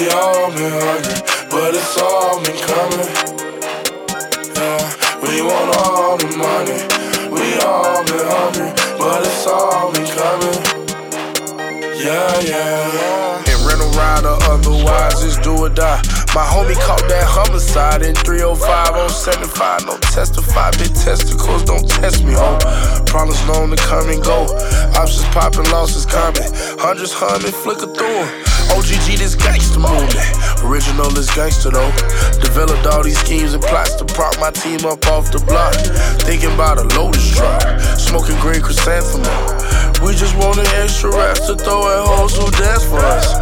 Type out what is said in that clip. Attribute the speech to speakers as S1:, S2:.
S1: We all been hungry, but it's all been coming. Yeah, we want all the money. We all been hungry, but it's all been coming. Yeah.
S2: And rental rider, otherwise it's do or die. My homie caught that homicide in 305 on 75. No testify, big testicles, don't test me, ho. Problems known to come and go. Options popping, losses coming. Hundreds humming, flicker through 'em. OGG, this gangster movement. Original is gangster though. Developed all these schemes and plots to prop my team up off the block. Thinking about a Lotus drop. Smoking green chrysanthemum. We just wanted extra raps to throw at hoes who dance for us.